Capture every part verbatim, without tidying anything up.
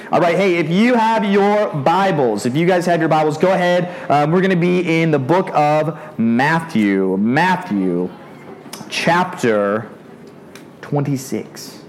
All right, hey, if you have your Bibles, if you guys have your Bibles, go ahead. Um, we're going to be in the book of Matthew. Matthew, chapter twenty-six.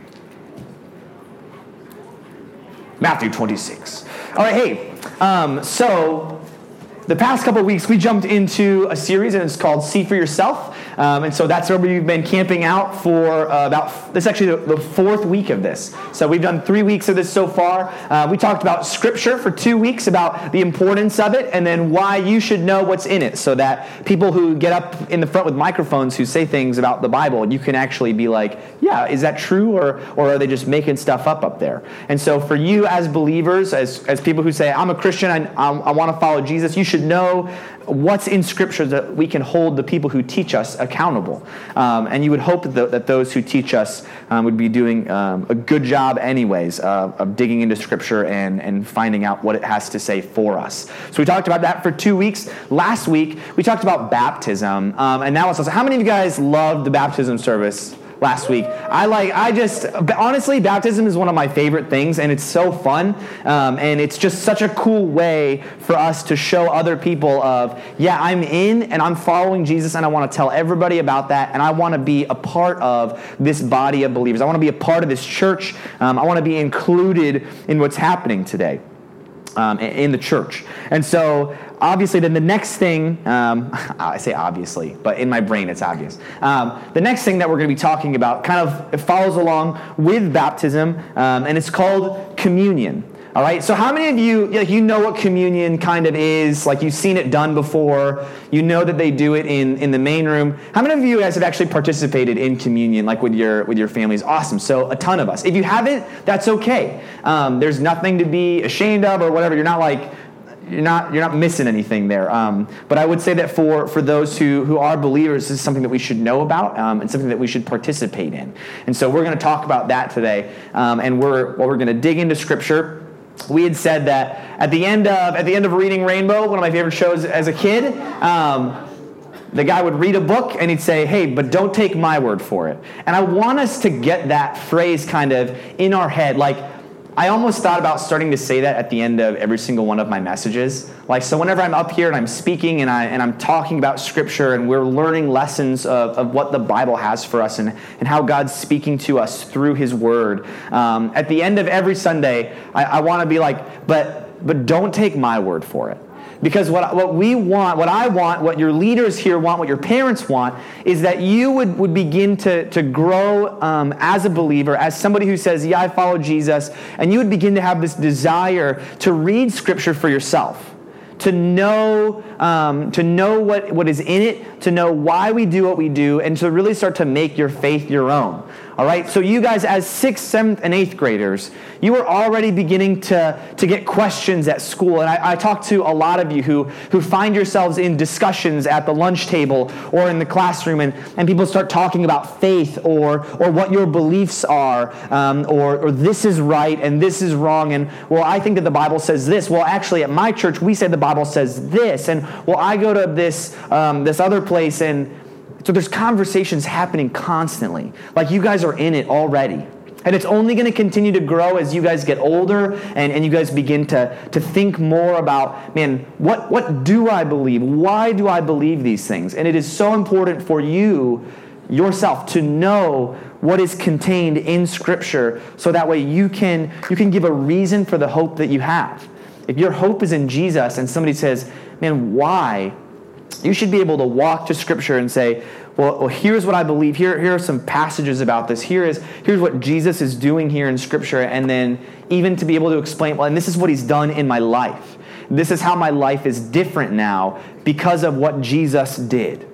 Matthew twenty-six. All right, hey, um, so the past couple of weeks, we jumped into a series, and it's called See for Yourself. Um, and so that's where we've been camping out for uh, about, this is actually the, the fourth week of this. So we've done three weeks of this so far. Uh, we talked about Scripture for two weeks, about the importance of it, and then why you should know what's in it, so that people who get up in the front with microphones who say things about the Bible, you can actually be like, yeah, is that true, or or are they just making stuff up up there? And so for you as believers, as, as people who say, I'm a Christian, I, I, I want to follow Jesus, you should know what's in Scripture that we can hold the people who teach us accountable. Um, and you would hope that, the, that those who teach us um, would be doing um, a good job anyways uh, of digging into Scripture and, and finding out what it has to say for us. So we talked about that for two weeks. Last week, we talked about baptism. Um, and now it's how many of you guys loved the baptism service last week? I like, I just, honestly, baptism is one of my favorite things, and it's so fun, um, and it's just such a cool way for us to show other people of, yeah, I'm in, and I'm following Jesus, and I want to tell everybody about that, and I want to be a part of this body of believers. I want to be a part of this church. Um, I want to be included in what's happening today um, in the church. And so, obviously, then the next thing, um, I say obviously, but in my brain it's obvious. Um, the next thing that we're going to be talking about kind of it follows along with baptism, um, and it's called communion. All right, so how many of you, like, you know what communion kind of is? Like, you've seen it done before. You know that they do it in, in the main room. How many of you guys have actually participated in communion, like with your with your families? Awesome. So a ton of us. If you haven't, that's okay. Um, there's nothing to be ashamed of or whatever. You're not like... You're not you're not missing anything there. Um, but I would say that for, for those who, who are believers, this is something that we should know about um, and something that we should participate in. And so we're going to talk about that today. Um, and we're well, we're going to dig into Scripture. We had said that at the end of at the end of Reading Rainbow, one of my favorite shows as a kid, um, the guy would read a book and he'd say, hey, but don't take my word for it. And I want us to get that phrase kind of in our head, like, I almost thought about starting to say that at the end of every single one of my messages. Like, so whenever I'm up here and I'm speaking and, I, and I'm talking about Scripture and we're learning lessons of, of what the Bible has for us and, and how God's speaking to us through His Word, um, at the end of every Sunday, I, I want to be like, but but don't take my word for it. Because what what we want, what I want, what your leaders here want, what your parents want, is that you would, would begin to, to grow um, as a believer, as somebody who says, yeah, I follow Jesus, and you would begin to have this desire to read Scripture for yourself, to know um, to know what, what is in it, to know why we do what we do, and to really start to make your faith your own. All right, so you guys as sixth, seventh, and eighth graders, you are already beginning to, to get questions at school. And I, I talk to a lot of you who, who find yourselves in discussions at the lunch table or in the classroom, and, and people start talking about faith or or what your beliefs are, um, or, or this is right and this is wrong. And, well, I think that the Bible says this. Well, actually, at my church, we say the Bible says this. And, well, I go to this um, this other place, and so there's conversations happening constantly. Like, you guys are in it already. And it's only going to continue to grow as you guys get older and, and you guys begin to, to think more about, man, what, what do I believe? Why do I believe these things? And it is so important for you, yourself, to know what is contained in Scripture, so that way you can you can give a reason for the hope that you have. If your hope is in Jesus and somebody says, man, why? You should be able to walk to Scripture and say, well, well here's what I believe. Here, here are some passages about this. Here is here's what Jesus is doing here in Scripture. And then even to be able to explain, well, and this is what He's done in my life. This is how my life is different now because of what Jesus did.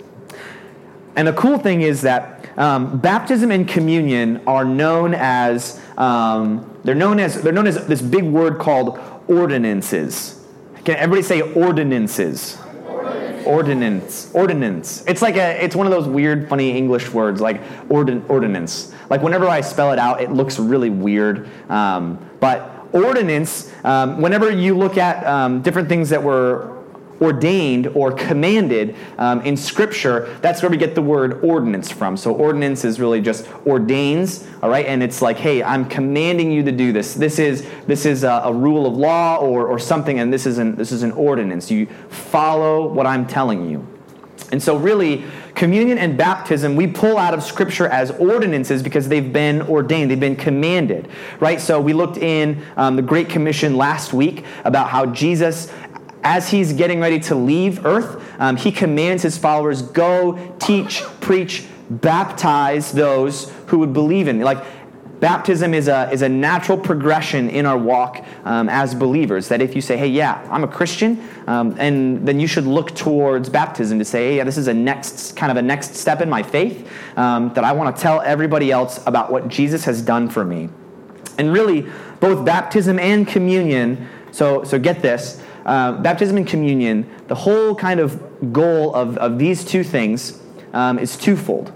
And the cool thing is that um, baptism and communion are known as um, they're known as they're known as this big word called ordinances. Can everybody say ordinances? Ordinance. Ordinance. It's like a, it's one of those weird, funny English words, like ordin, ordinance. Like, whenever I spell it out, it looks really weird. Um, but ordinance, um, whenever you look at um, different things that were ordained or commanded um, in Scripture, that's where we get the word ordinance from. So ordinance is really just ordains, all right? And it's like, hey, I'm commanding you to do this. This is this is a, a rule of law or or something, and this is an this is an ordinance. You follow what I'm telling you. And so really, communion and baptism, we pull out of Scripture as ordinances because they've been ordained, they've been commanded, right? So we looked in um, the Great Commission last week about how Jesus, as he's getting ready to leave earth, um, he commands his followers, go, teach, preach, baptize those who would believe in me. Like, baptism is a is a natural progression in our walk um, as believers. That if you say, hey, yeah, I'm a Christian, um, and then you should look towards baptism to say, hey, yeah, this is a next kind of a next step in my faith, um, that I want to tell everybody else about what Jesus has done for me. And really, both baptism and communion, so so get this, uh, baptism and communion, the whole kind of goal of, of these two things um, is twofold.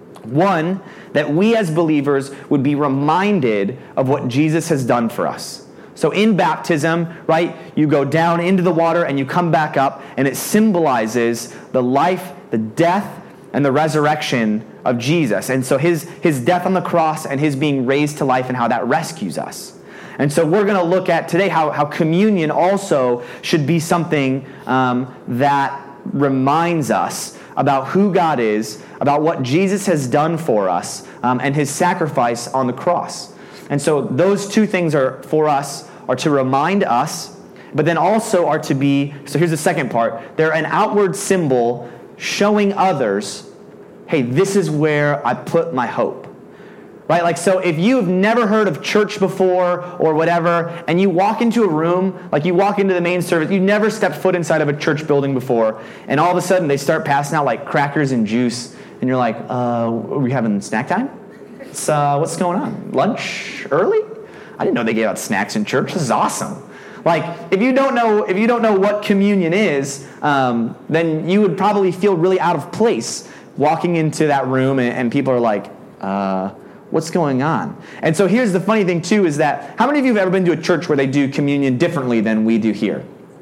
One, that we as believers would be reminded of what Jesus has done for us. So in baptism, right, you go down into the water and you come back up, and it symbolizes the life, the death, and the resurrection of Jesus. And so his, his death on the cross and his being raised to life and how that rescues us. And so we're going to look at today how, how communion also should be something um, that reminds us about who God is, about what Jesus has done for us, um, and his sacrifice on the cross. And so those two things are for us, are to remind us, but then also are to be, so here's the second part, they're an outward symbol showing others, hey, this is where I put my hope. Right? Like, so if you've never heard of church before or whatever, and you walk into a room, like you walk into the main service, you never stepped foot inside of a church building before, and all of a sudden they start passing out like crackers and juice, and you're like, uh, are we having snack time? It's, uh, what's going on? Lunch early? I didn't know they gave out snacks in church. This is awesome. Like, if you don't know, if you don't know what communion is, um, then you would probably feel really out of place walking into that room, and, and people are like, uh, what's going on? And so here's the funny thing too, is that how many of you have ever been to a church where they do communion differently than we do here?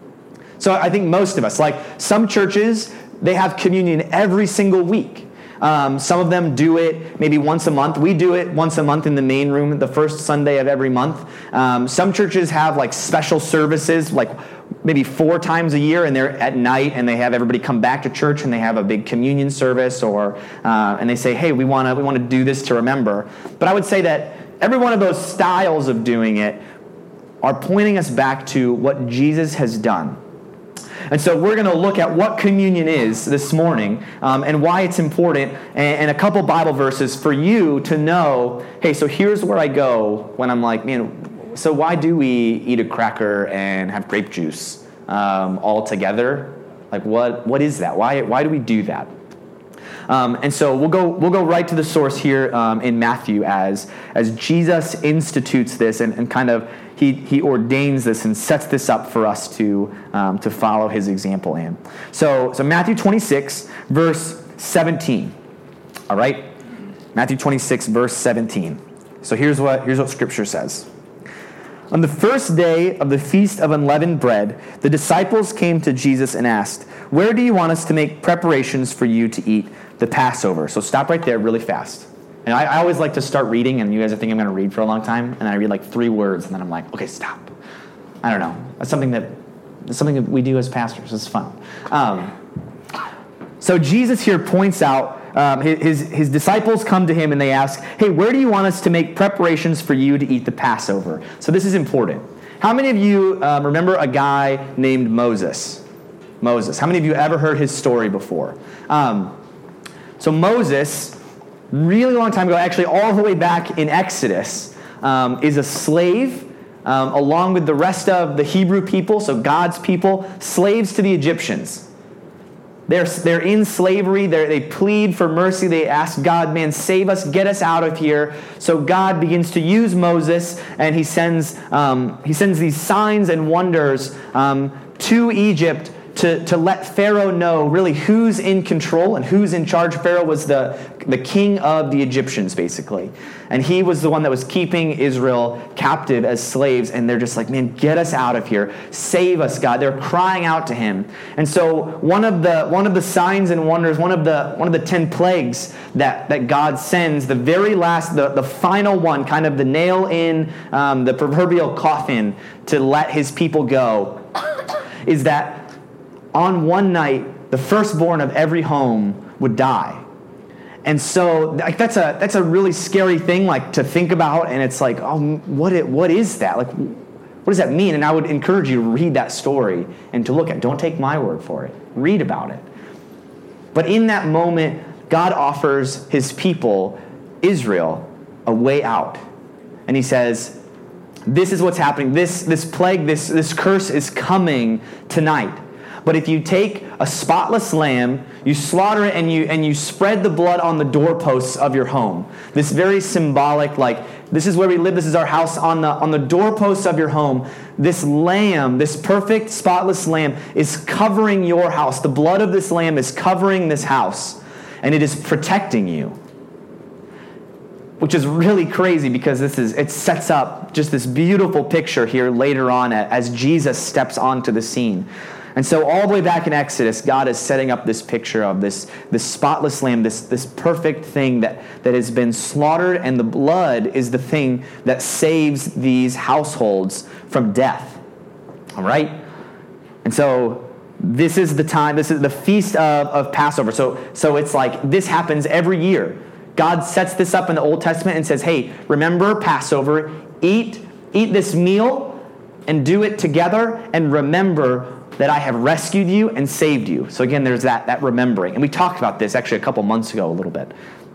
So I think most of us, like some churches, they have communion every single week. Um, some of them do it maybe once a month. We do it once a month in the main room, the first Sunday of every month. Um, some churches have like special services, like maybe four times a year, and they're at night, and they have everybody come back to church, and they have a big communion service, or uh, and they say, hey, we want to we want to do this to remember. But I would say that every one of those styles of doing it are pointing us back to what Jesus has done. And so we're going to look at what communion is this morning, um, and why it's important, and, and a couple Bible verses for you to know, hey, so here's where I go when I'm like, man, so why do we eat a cracker and have grape juice um, all together? Like, what what is that? Why why do we do that? Um, and so we'll go we'll go right to the source here um, in Matthew as as Jesus institutes this and, and kind of he he ordains this and sets this up for us to um, to follow his example in. So so Matthew twenty-six verse seventeen. All right, Matthew twenty-six verse seventeen. So here's what here's what Scripture says. On the first day of the Feast of Unleavened Bread, the disciples came to Jesus and asked, where do you want us to make preparations for you to eat the Passover? So stop right there really fast. And I, I always like to start reading, and you guys are thinking I'm going to read for a long time, and I read like three words, and then I'm like, okay, stop. I don't know. That's something that, that's something that we do as pastors. It's fun. Um, so Jesus here points out, Um, his, his disciples come to him and they ask, hey, where do you want us to make preparations for you to eat the Passover? So this is important. How many of you um, remember a guy named Moses? Moses. How many of you ever heard his story before? Um, so Moses, really long time ago, actually all the way back in Exodus, um, is a slave um, along with the rest of the Hebrew people, so God's people, slaves to the Egyptians. They're, they're in slavery. They're, they plead for mercy. They ask God, man, save us, get us out of here. So God begins to use Moses, and he sends um, he sends these signs and wonders um, to Egypt to, to let Pharaoh know really who's in control and who's in charge. Pharaoh was the, the king of the Egyptians, basically. And he was the one that was keeping Israel captive as slaves. And they're just like, man, get us out of here. Save us, God. They're crying out to him. And so one of the one of the signs and wonders, one of the one of the ten plagues that, that God sends, the very last, the, the final one, kind of the nail in um, the proverbial coffin to let his people go, is that on one night, the firstborn of every home would die. And so like, that's a that's a really scary thing like to think about, and it's like, oh, what it, what is that? Like, what does that mean? And I would encourage you to read that story and to look at it. Don't take my word for it. Read about it. But in that moment, God offers his people, Israel, a way out. And he says, this is what's happening. This, this plague, this, this curse is coming tonight. But if you take a spotless lamb, you slaughter it, and you and you spread the blood on the doorposts of your home. This very symbolic, like, this is where we live, this is our house, on the on the doorposts of your home. This lamb, this perfect, spotless lamb, is covering your house. The blood of this lamb is covering this house, and it is protecting you. Which is really crazy, because this is it sets up just this beautiful picture here later on as Jesus steps onto the scene. And so all the way back in Exodus, God is setting up this picture of this, this spotless lamb, this, this perfect thing that, that has been slaughtered, and the blood is the thing that saves these households from death. All right? And so this is the time, this is the feast of, of Passover. So, so it's like this happens every year. God sets this up in the Old Testament and says, hey, remember Passover, eat, eat this meal and do it together, and remember that I have rescued you and saved you. So again, there's that, that remembering. And we talked about this actually a couple months ago a little bit.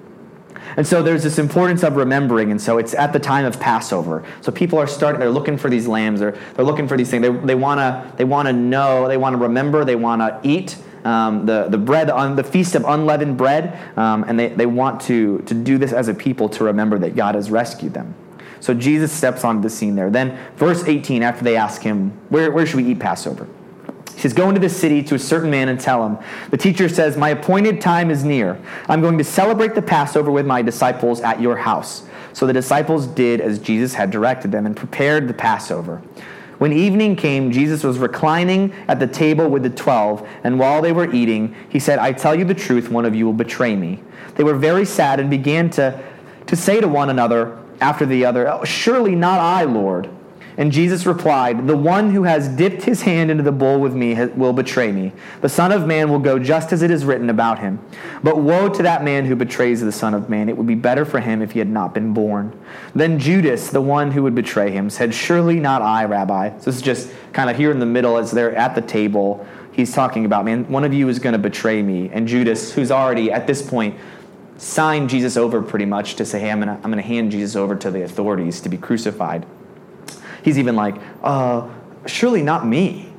And so there's this importance of remembering, and so it's at the time of Passover. So people are starting, they're looking for these lambs, they're, they're looking for these things. They, they want to they wanna know, they want to remember, they want to eat um, the, the bread, on the feast of unleavened bread, um, and they, they want to, to do this as a people to remember that God has rescued them. So Jesus steps onto the scene there. Then verse eighteen, after they ask him, where, where should we eat Passover? He says, go into the city to a certain man and tell him, the teacher says, my appointed time is near. I'm going to celebrate the Passover with my disciples at your house. So the disciples did as Jesus had directed them and prepared the Passover. When evening came, Jesus was reclining at the table with the twelve, and while they were eating, he said, I tell you the truth, one of you will betray me. They were very sad and began to, to say to one another after the other, oh, surely not I, Lord. And Jesus replied, the one who has dipped his hand into the bowl with me will betray me. The Son of Man will go just as it is written about him. But woe to that man who betrays the Son of Man. It would be better for him if he had not been born. Then Judas, the one who would betray him, said, surely not I, Rabbi. So this is just kind of here in the middle as they're at the table. He's talking about, man, one of you is going to betray me. And Judas, who's already at this point signed Jesus over pretty much to say, hey, I'm going to I'm going to hand Jesus over to the authorities to be crucified. He's even like, uh, surely not me.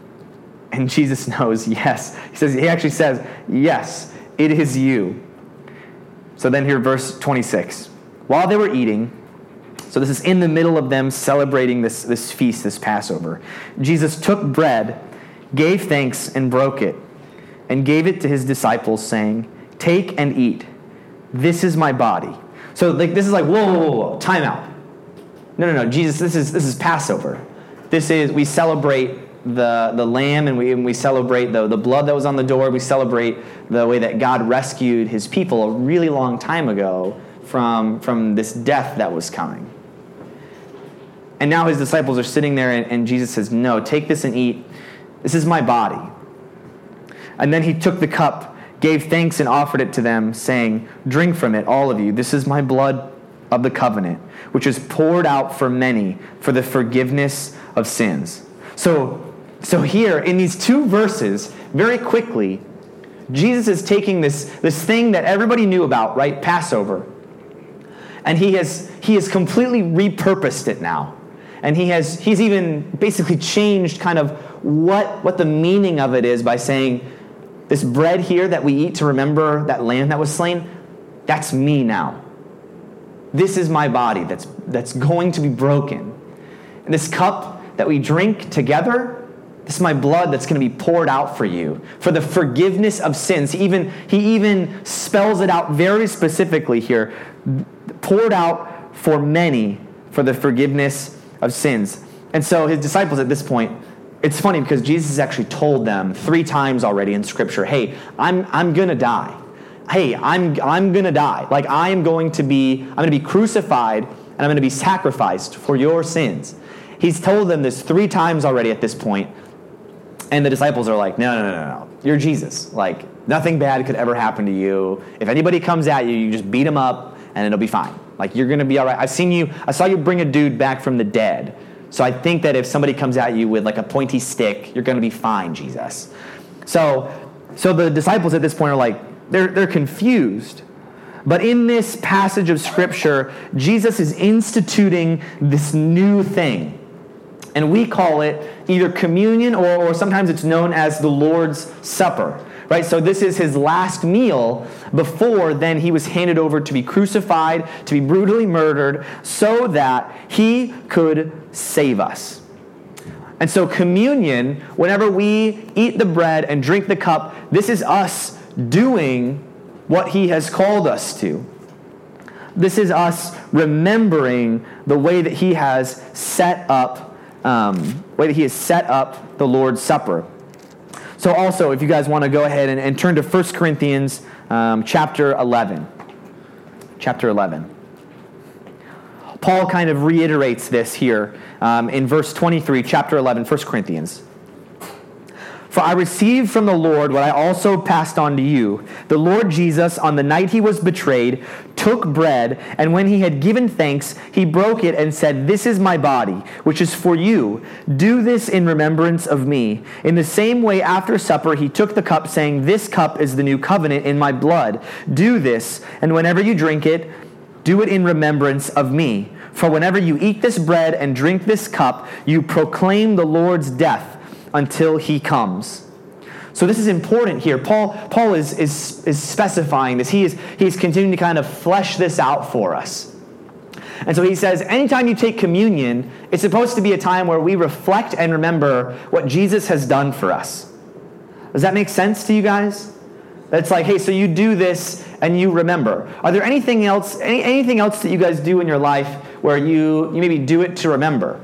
And Jesus knows, yes. He says, he actually says, yes, it is you. So then here, verse twenty-six. While they were eating, so this is in the middle of them celebrating this, this feast, this Passover, Jesus took bread, gave thanks, and broke it, and gave it to his disciples, saying, take and eat. This is my body. So like this is like, whoa, whoa, whoa, whoa, time out. No, no, no, Jesus, this is this is Passover. This is, we celebrate the, the lamb, and we and we celebrate the, the blood that was on the door. We celebrate the way that God rescued his people a really long time ago from, from this death that was coming. And now his disciples are sitting there, and, and Jesus says, no, take this and eat. This is my body. And then he took the cup, gave thanks, and offered it to them, saying, drink from it, all of you. This is my blood of the covenant, which is poured out for many for the forgiveness of sins. So, so here, in these two verses, very quickly, Jesus is taking this, this thing that everybody knew about, right? Passover. And he has he has completely repurposed it now. And he has he's even basically changed kind of what, what the meaning of it is by saying, this bread here that we eat to remember that lamb that was slain, that's me now. This is my body that's that's going to be broken. And this cup that we drink together, This is my blood that's going to be poured out for you, for the forgiveness of sins. He even, he even spells it out very specifically here. Poured out for many for the forgiveness of sins. And so his disciples at this point, it's funny because Jesus has actually told them three times already in Scripture, hey, I'm I'm going to die. Hey, I'm I'm going to die. Like I am going to be, I'm going to be crucified and I'm going to be sacrificed for your sins. He's told them this three times already at this point. And the disciples are like, no, no, no, no, you're Jesus. Like, nothing bad could ever happen to you. If anybody comes at you, you just beat them up, and it'll be fine. Like, you're going to be all right. I've seen you, I saw you bring a dude back from the dead. So I think that if somebody comes at you with, like, a pointy stick, you're going to be fine, Jesus. So, so the disciples at this point are like, they're they're confused. But in this passage of Scripture, Jesus is instituting this new thing. And we call it either communion or, or sometimes it's known as the Lord's Supper, right? So this is his last meal before then he was handed over to be crucified, to be brutally murdered, so that he could save us. And so communion, whenever we eat the bread and drink the cup, this is us doing what he has called us to. This is us remembering the way that he has set up Um, way that he has set up the Lord's Supper. So also, if you guys want to go ahead and, and turn to First Corinthians um, chapter eleven. Chapter eleven. Paul kind of reiterates this here um, in verse twenty-three, chapter eleven, First Corinthians. For I received from the Lord what I also passed on to you. The Lord Jesus, on the night he was betrayed, took bread, and when he had given thanks, he broke it and said, "This is my body, which is for you. Do this in remembrance of me." In the same way, after supper, he took the cup, saying, "This cup is the new covenant in my blood. Do this, and whenever you drink it, do it in remembrance of me. For whenever you eat this bread and drink this cup, you proclaim the Lord's death until he comes." So this is important here. Paul Paul is is is specifying this. He is he's continuing to kind of flesh this out for us. And so he says, anytime you take communion, it's supposed to be a time where we reflect and remember what Jesus has done for us. Does that make sense to you guys? It's like, hey, so you do this and you remember. Are there anything else any, anything else that you guys do in your life where you you maybe do it to remember?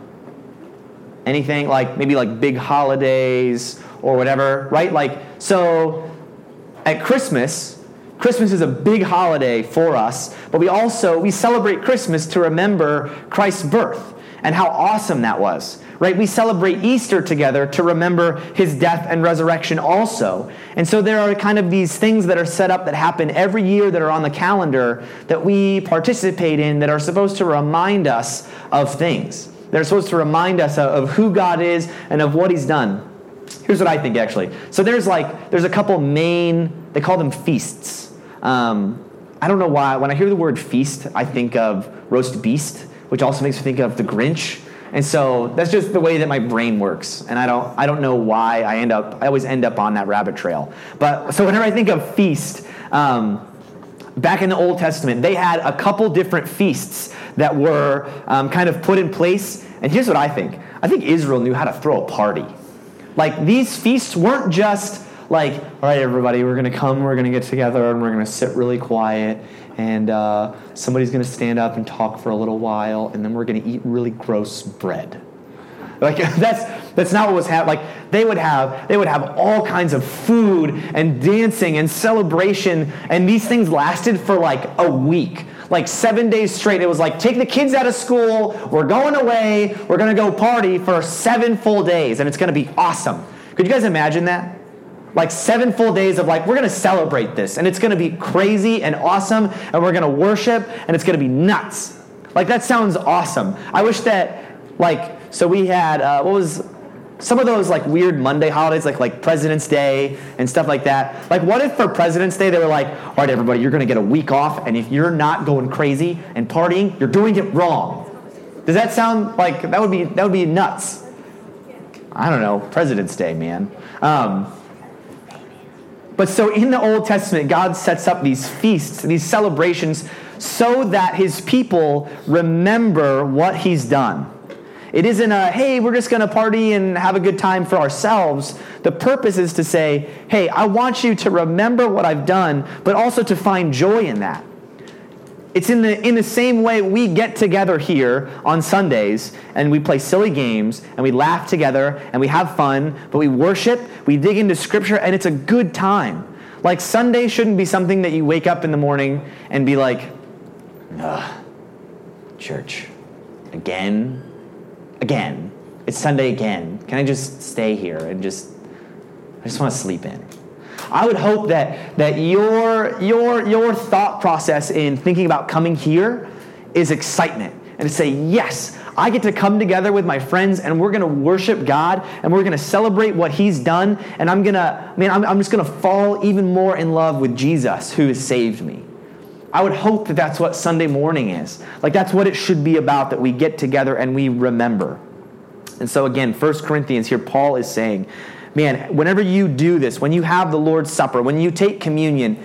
Anything like maybe like big holidays or whatever, right? Like, so at Christmas, Christmas is a big holiday for us, but we also, we celebrate Christmas to remember Christ's birth and how awesome that was, right? We celebrate Easter together to remember his death and resurrection also. And so there are kind of these things that are set up that happen every year that are on the calendar that we participate in that are supposed to remind us of things. They're supposed to remind us of who God is and of what he's done. Here's what I think, actually. So there's like, there's a couple main, they call them feasts. Um, I don't know why. When I hear the word feast, I think of roast beast, which also makes me think of the Grinch. And so that's just the way that my brain works. And I don't, I don't know why I end up, I always end up on that rabbit trail. But so whenever I think of feast, um, back in the Old Testament, they had a couple different feasts that were um, kind of put in place. And here's what I think. I think Israel knew how to throw a party. Like, these feasts weren't just like, all right, everybody, we're going to come, we're going to get together, and we're going to sit really quiet, and uh, somebody's going to stand up and talk for a little while, and then we're going to eat really gross bread. Like, that's that's not what was happening. Like, they would have they would have all kinds of food and dancing and celebration, and these things lasted for like a week. Like seven days straight. It was like, take the kids out of school, we're going away, we're going to go party for seven full days, and it's going to be awesome. Could you guys imagine that? Like seven full days of like, we're going to celebrate this, and it's going to be crazy and awesome, and we're going to worship, and it's going to be nuts. Like, that sounds awesome. I wish that, like, so we had, uh, what was, some of those like weird Monday holidays, like like President's Day and stuff like that. Like, what if for President's Day they were like, all right, everybody, you're going to get a week off, and if you're not going crazy and partying, you're doing it wrong. Does that sound like, that would be that would be nuts? I don't know, President's Day, man. Um, but so in the Old Testament, God sets up these feasts, these celebrations, so that his people remember what he's done. It isn't a, hey, we're just going to party and have a good time for ourselves. The purpose is to say, hey, I want you to remember what I've done, but also to find joy in that. It's in the in the same way we get together here on Sundays and we play silly games and we laugh together and we have fun, but we worship, we dig into Scripture, and it's a good time. Like, Sunday shouldn't be something that you wake up in the morning and be like, ugh, church, again, again. It's Sunday again. Can I just stay here and just, I just want to sleep in. I would hope that that your your your thought process in thinking about coming here is excitement, and to say, yes, I get to come together with my friends and we're going to worship God and we're going to celebrate what He's done, and I'm going to, man, I'm, I'm just going to fall even more in love with Jesus who has saved me. I would hope that that's what Sunday morning is. Like, that's what it should be about, that we get together and we remember. And so again, First Corinthians here, Paul is saying, man, whenever you do this, when you have the Lord's Supper, when you take communion,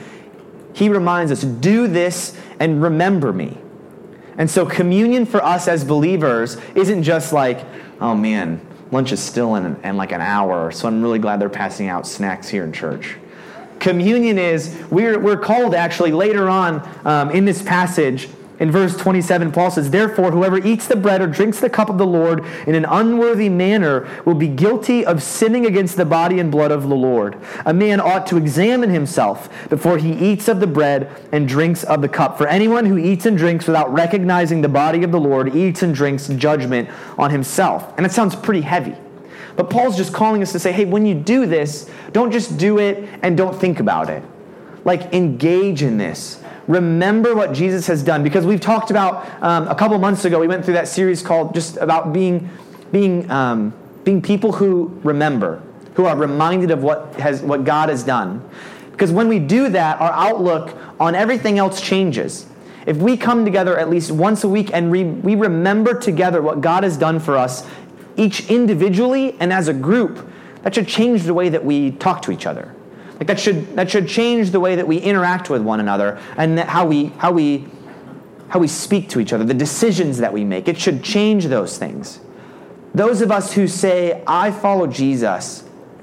he reminds us, do this and remember me. And so communion for us as believers isn't just like, oh man, lunch is still in, in like an hour, so I'm really glad they're passing out snacks here in church. Communion is, we're, we're called actually later on um, in this passage, in verse twenty-seven, Paul says, therefore, whoever eats the bread or drinks the cup of the Lord in an unworthy manner will be guilty of sinning against the body and blood of the Lord. A man ought to examine himself before he eats of the bread and drinks of the cup. For anyone who eats and drinks without recognizing the body of the Lord eats and drinks judgment on himself. And it sounds pretty heavy. But Paul's just calling us to say, hey, when you do this, don't just do it and don't think about it. Like, engage in this. Remember what Jesus has done, because we've talked about um, a couple months ago. We went through that series called just about being, being, um, being people who remember, who are reminded of what has what God has done. Because when we do that, our outlook on everything else changes. If we come together at least once a week and we, we remember together what God has done for us, each individually and as a group, that should change the way that we talk to each other. Like that should that should change the way that we interact with one another, and that how we how we how we speak to each other, the decisions that we make. It should change those things. Those of us who say, I follow Jesus,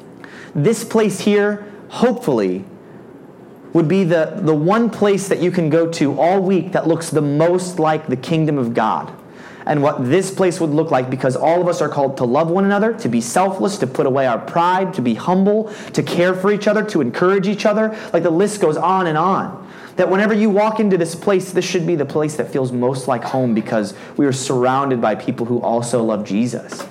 this place here, hopefully, would be the, the one place that you can go to all week that looks the most like the kingdom of God. And what this place would look like, because all of us are called to love one another, to be selfless, to put away our pride, to be humble, to care for each other, to encourage each other. Like, the list goes on and on. That whenever you walk into this place, this should be the place that feels most like home, because we are surrounded by people who also love Jesus.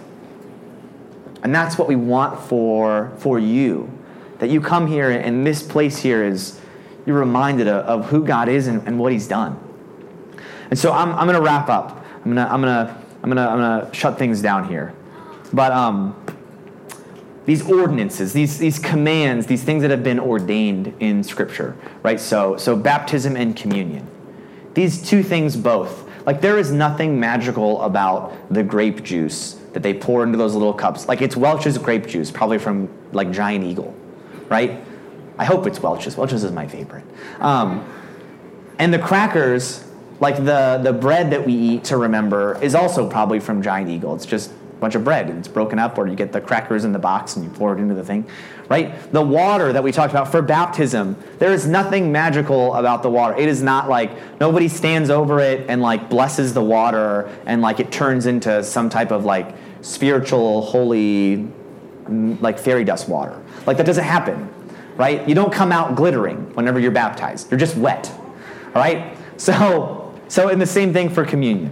And that's what we want for, for you. That you come here and this place here is, you're reminded of, of who God is and, and what He's done. And so I'm, I'm going to wrap up. I'm gonna, I'm gonna, I'm gonna, I'm gonna shut things down here. But um, these ordinances, these these commands, these things that have been ordained in Scripture, right? So, so baptism and communion. These two things both. Like, there is nothing magical about the grape juice that they pour into those little cups. Like, it's Welch's grape juice, probably from like Giant Eagle, right? I hope it's Welch's. Welch's is my favorite. Um, and the crackers. Like the, the bread that we eat to remember is also probably from Giant Eagle. It's just a bunch of bread, and it's broken up, or you get the crackers in the box and you pour it into the thing, right? The water that we talked about for baptism, there is nothing magical about the water. It is not like nobody stands over it and like blesses the water and like it turns into some type of like spiritual, holy, like fairy dust water. Like, that doesn't happen, right? You don't come out glittering whenever you're baptized. You're just wet, all right? So... So in the same thing for communion.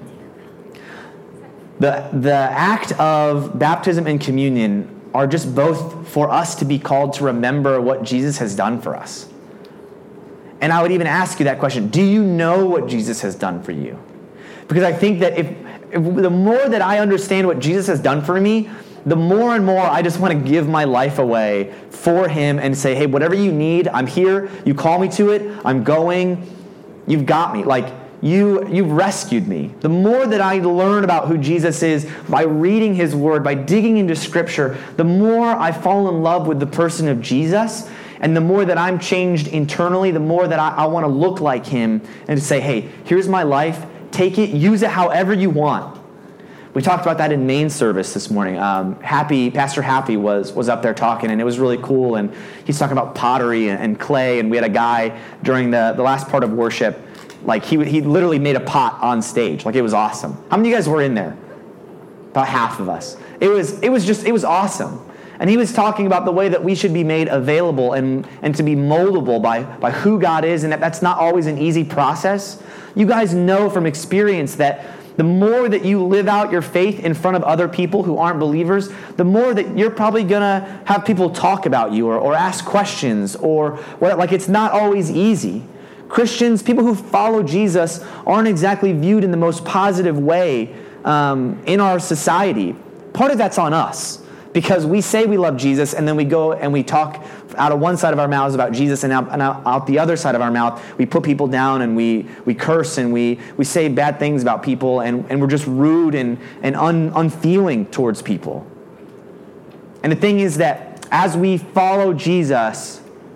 The, the act of baptism and communion are just both for us to be called to remember what Jesus has done for us. And I would even ask you that question, do you know what Jesus has done for you? Because I think that if, if the more that I understand what Jesus has done for me, the more and more I just want to give my life away for Him and say, hey, whatever you need, I'm here. You call me to it. I'm going. You've got me. Like, You, you've rescued me. The more that I learn about who Jesus is by reading His Word, by digging into Scripture, the more I fall in love with the person of Jesus, and the more that I'm changed internally, the more that I, I want to look like Him and to say, hey, here's my life. Take it, use it however you want. We talked about that in main service this morning. Um, Happy, Pastor Happy was was up there talking, and it was really cool. And he's talking about pottery and, and clay. And we had a guy during the, the last part of worship, like he he literally made a pot on stage. Like, it was awesome. How many of you guys were in there? About half of us. It was it was just it was awesome. And he was talking about the way that we should be made available and, and to be moldable by, by who God is, and that that's not always an easy process. You guys know from experience that the more that you live out your faith in front of other people who aren't believers, the more that you're probably going to have people talk about you or, or ask questions, or what, like, it's not always easy. Christians, people who follow Jesus, aren't exactly viewed in the most positive way um, in our society. Part of that's on us, because we say we love Jesus, and then we go and we talk out of one side of our mouths about Jesus, and out, and out, out the other side of our mouth, we put people down, and we we curse, and we we say bad things about people, and, and we're just rude and, and un, unfeeling towards people. And the thing is that as we follow Jesus,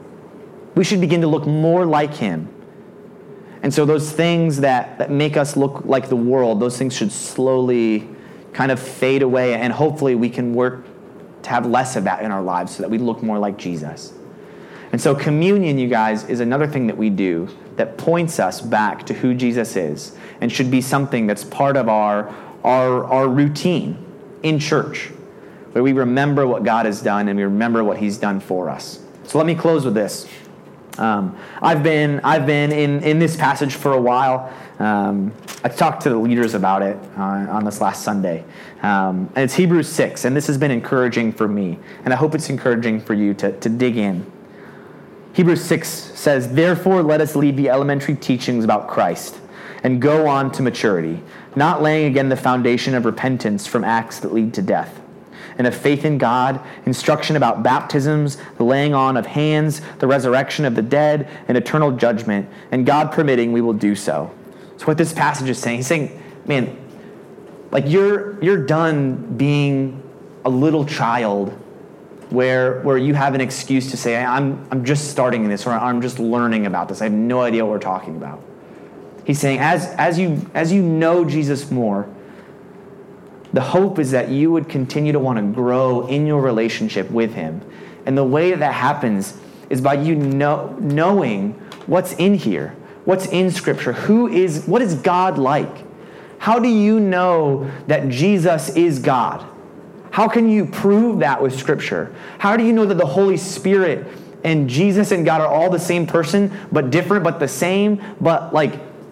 we should begin to look more like him. And so those things that, that make us look like the world, those things should slowly kind of fade away, and hopefully we can work to have less of that in our lives so that we look more like Jesus. And so communion, you guys, is another thing that we do that points us back to who Jesus is, and should be something that's part of our, our, our routine in church, where we remember what God has done and we remember what he's done for us. So let me close with this. Um, I've been I've been in, in this passage for a while. Um, I talked to the leaders about it uh, on this last Sunday. Um, and it's Hebrews six, and this has been encouraging for me, and I hope it's encouraging for you to, to dig in. Hebrews six says, "Therefore let us leave the elementary teachings about Christ and go on to maturity, not laying again the foundation of repentance from acts that lead to death, and of faith in God, instruction about baptisms, the laying on of hands, the resurrection of the dead, and eternal judgment, and God permitting, we will do so." So what this passage is saying, he's saying, man, like you're you're done being a little child where where you have an excuse to say, I'm I'm just starting in this, or I'm just learning about this. I have no idea what we're talking about. He's saying, as as you as you know Jesus more, the hope is that you would continue to want to grow in your relationship with him. And the way that that happens is by you know, knowing what's in here, what's in Scripture, who is, what is God like? How do you know that Jesus is God? How can you prove that with Scripture? How do you know that the Holy Spirit and Jesus and God are all the same person, but different, but the same? But like,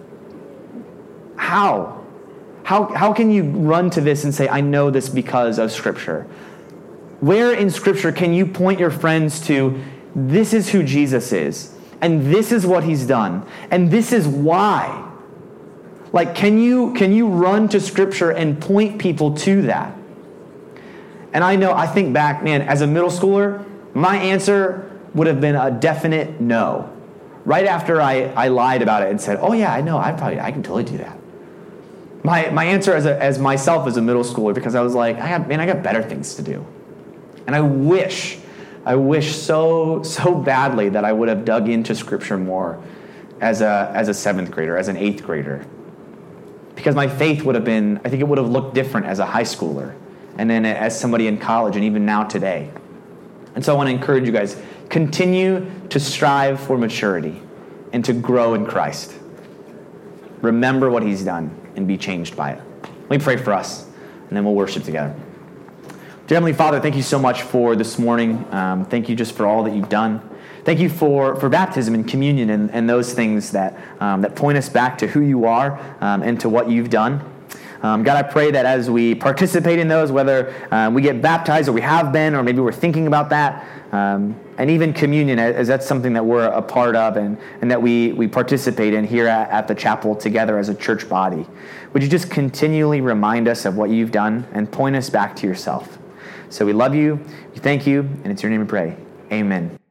how? How how can you run to this and say, I know this because of Scripture? Where in Scripture can you point your friends to, this is who Jesus is, and this is what he's done, and this is why? Like, can you can you run to Scripture and point people to that? And I know, I think back, man, as a middle schooler, my answer would have been a definite no. Right after I, I lied about it and said, oh yeah, I know, I probably I can totally do that. My my answer as a, as myself as a middle schooler, because I was like, I got man, I got better things to do. And I wish, I wish so so badly that I would have dug into Scripture more as a as a seventh grader, as an eighth grader. Because my faith would have been, I think it would have looked different as a high schooler, and then as somebody in college, and even now today. And so I want to encourage you guys, continue to strive for maturity and to grow in Christ. Remember what he's done and be changed by it. Let me pray for us, and then we'll worship together. Dear Heavenly Father, thank you so much for this morning. Um, thank you just for all that you've done. Thank you for, for baptism and communion and, and those things that um, that point us back to who you are um, and to what you've done. Um, God, I pray that as we participate in those, whether um, we get baptized or we have been, or maybe we're thinking about that, um, and even communion, as that's something that we're a part of and, and that we, we participate in here at, at the chapel together as a church body. Would you just continually remind us of what you've done and point us back to yourself? So we love you, we thank you, and it's your name we pray. Amen.